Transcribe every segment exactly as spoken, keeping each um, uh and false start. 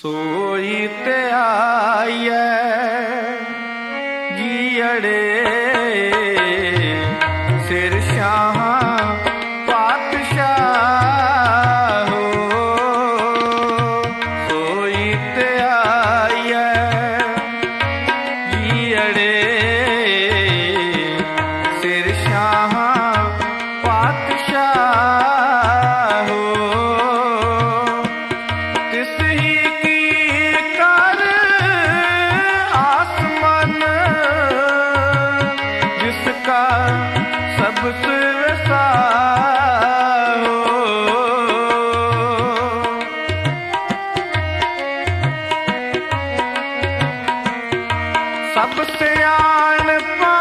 सोई ते आइए जीअड़े सिर शाह पातशाह हो। सोई ते आइए जीअड़े सिर शाह पातशाह हो। तिस ही सब सुरसा हो। सब सियाणपा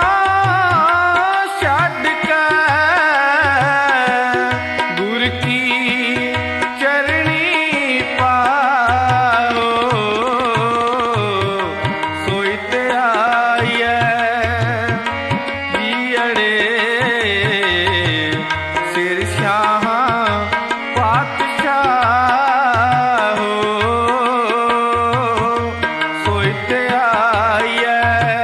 छड्ड के गुर की चरणी पाओ। सोई ते आइए जीअड़े सिर शाह पातशाह हो। सोई ते आइए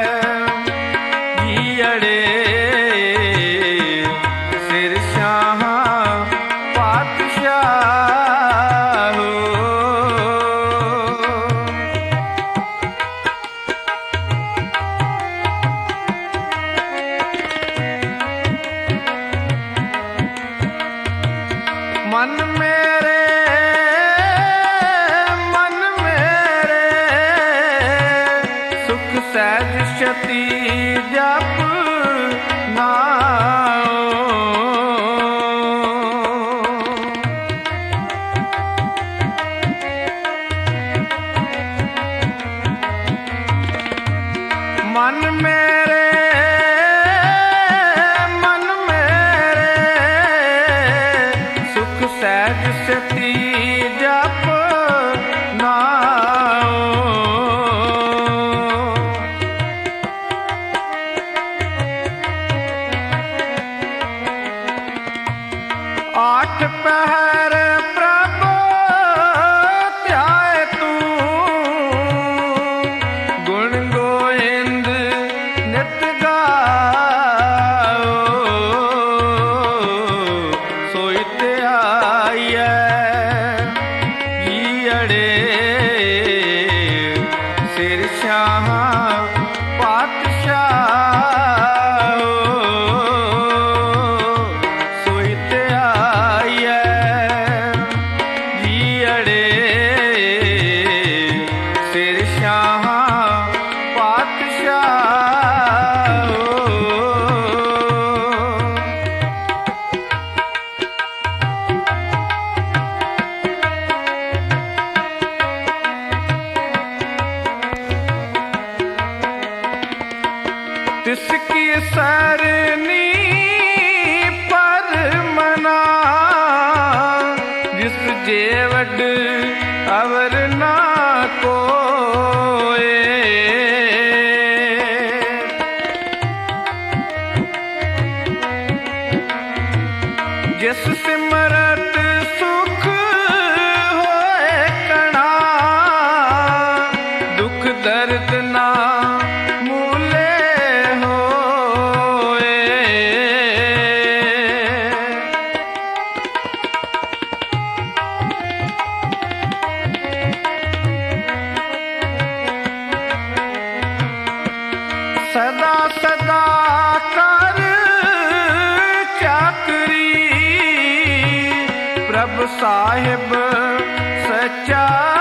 जीअड़े सिर शाह पातशाह हो। मन मेरे मन मेरे सुख सहज शती जप नाओ। मन मेरे सहज शती जप नाओ। आठ पहर प्रभु ध्याए तू गुण गोविंद नित गाओ। सोई ते आइए जीअड़े सिर शाह पातशाह हो। सोई ते आइए जीअड़े सिर शाह पातशाह हो। तिसकी सरनी पर मना जिस जेवड अवर ना कोए। जिस सिमरत सुख होए कणा दुख दर्द ना मूले होए। सदा सदा कर चाकरी प्रभ साहिब सच्चा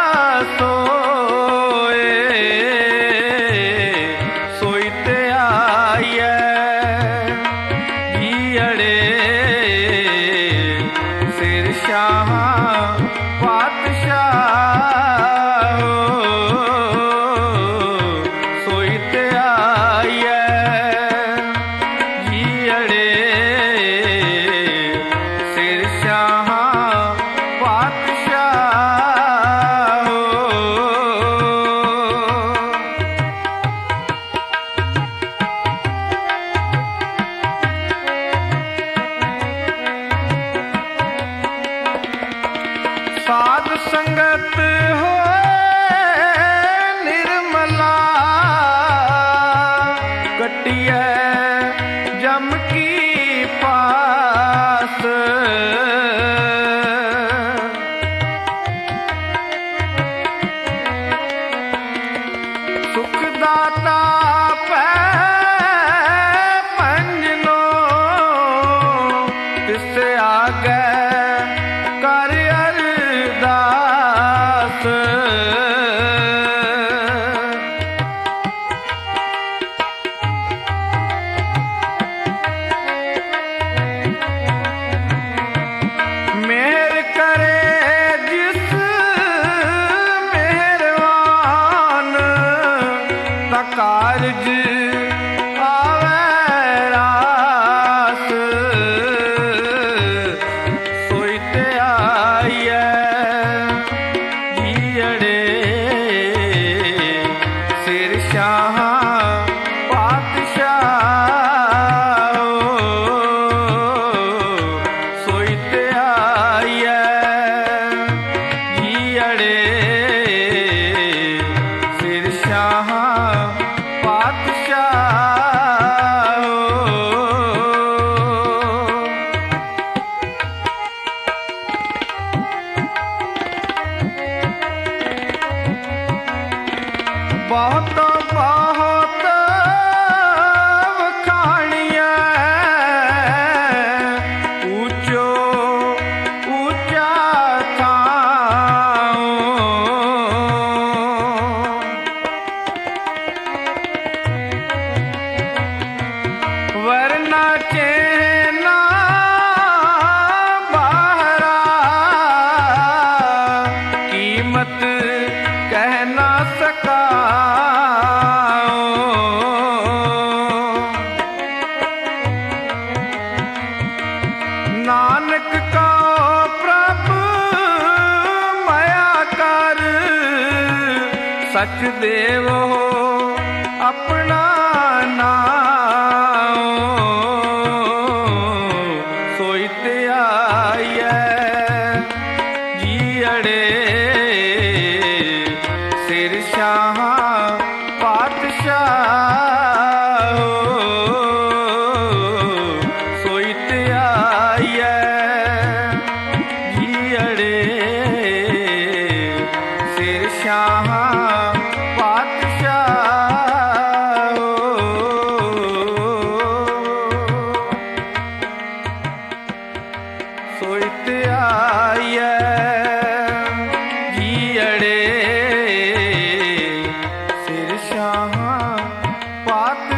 सोए। सोई ते आइए जीअड़े सिर शाह पातशाह हो। सोई ते आइए जीअड़े सिर शाह पातशाह ਅੜੇ ਸਿਰ ਸ਼ਾਹ ਪਾਤਸ਼ਾਹ ਸੋਈ ਤੇ ਆਈਐ ਜੀ ਅੜੇ ਸਿਰ ਸ਼ਾਹ ਪਾਤਸ਼ਾਹ ਬਹੁਤ ਬਹੁਤ ਵਖਾਣੀਆਂ ਉੱਚੋ ਉੱਚਾ ਥਾਂ ਵਰਨਾ ਚੇਨਾ ਬਾਹਰਾ ਕੀਮਤ ਕਹਿ ਨਾ ਸਕਾ ਨਾਨਕ ਕਉ ਪ੍ਰਭ ਮਾਇਆ ਕਰ ਸਚ ਦੇਵੋ ਆਪਣਾ ਨਾਮ ਸੋਈ ਤੇ ਆਈਐ ਜੀ ਅੜੇ ਸਿਰ ਸ਼ਾਹ ਪਾਤਸ਼ਾਹ ਸੋਈ ਤੇ ਆਈਐ ਜੀ ਅੜੇ ਸਿਰ ਸ਼ਾਹ ਪਾਤਸ਼ਾਹ ਸੋਈ ਤੇ ਆਈਐ ਜੀ ਅੜੇ ਸਿਰ ਸ਼ਾਹ ਪਾਤ